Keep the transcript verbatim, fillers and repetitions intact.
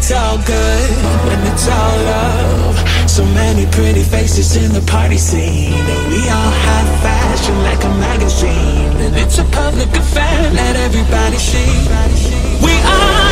it's all good when it's all love. So many pretty faces in the party scene, and we all have fashion like a magazine, and it's a public affair, let everybody see. We are